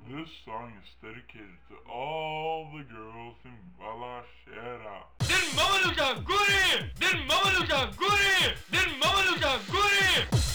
This song is dedicated to all the girls in Balashera. Din Mamaluca Guri! Din Mamaluca Guri! Din Mamaluca Guri!